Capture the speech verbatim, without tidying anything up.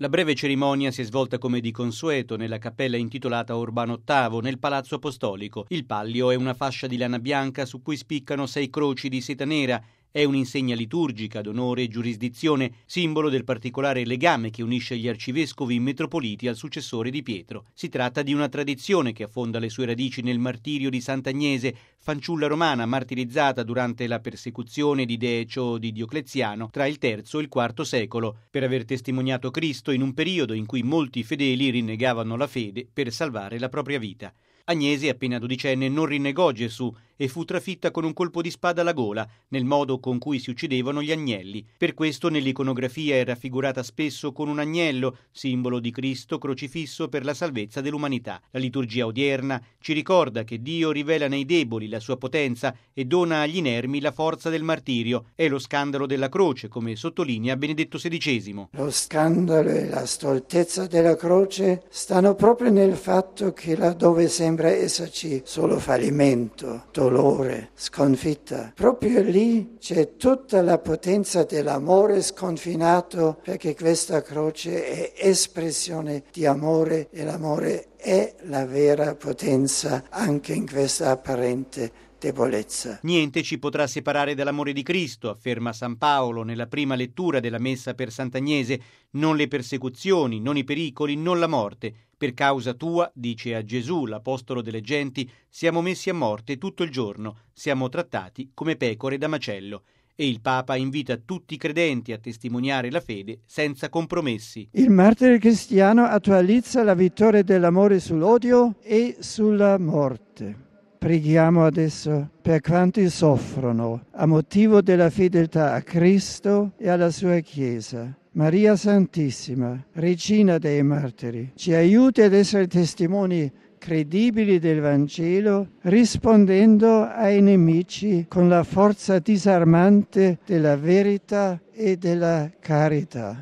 La breve cerimonia si è svolta come di consueto nella cappella intitolata Urbano ottavo, nel Palazzo Apostolico. Il pallio è una fascia di lana bianca su cui spiccano sei croci di seta nera. È un'insegna liturgica d'onore e giurisdizione, simbolo del particolare legame che unisce gli arcivescovi metropoliti al successore di Pietro. Si tratta di una tradizione che affonda le sue radici nel martirio di Sant'Agnese, fanciulla romana martirizzata durante la persecuzione di Decio di Diocleziano tra il terzo e il quarto secolo, per aver testimoniato Cristo in un periodo in cui molti fedeli rinnegavano la fede per salvare la propria vita. Agnese, appena dodicenne, non rinnegò Gesù e fu trafitta con un colpo di spada alla gola, nel modo con cui si uccidevano gli agnelli. Per questo nell'iconografia è raffigurata spesso con un agnello, simbolo di Cristo crocifisso per la salvezza dell'umanità. La liturgia odierna ci ricorda che Dio rivela nei deboli la sua potenza e dona agli inermi la forza del martirio. È lo scandalo della croce, come sottolinea Benedetto sedicesimo. Lo scandalo e la stoltezza della croce stanno proprio nel fatto che laddove sembra esserci solo fallimento, dolore, sconfitta, proprio lì c'è tutta la potenza dell'amore sconfinato, perché questa croce è espressione di amore e l'amore è la vera potenza anche in questa apparente debolezza. Niente ci potrà separare dall'amore di Cristo, afferma San Paolo nella prima lettura della Messa per Sant'Agnese, non le persecuzioni, non i pericoli, non la morte. Per causa tua, dice a Gesù, l'apostolo delle genti, siamo messi a morte tutto il giorno, siamo trattati come pecore da macello. E il Papa invita tutti i credenti a testimoniare la fede senza compromessi. Il martire cristiano attualizza la vittoria dell'amore sull'odio e sulla morte. Preghiamo adesso per quanti soffrono a motivo della fedeltà a Cristo e alla sua Chiesa. Maria Santissima, Regina dei Martiri, ci aiuti ad essere testimoni credibili del Vangelo, rispondendo ai nemici con la forza disarmante della verità e della carità.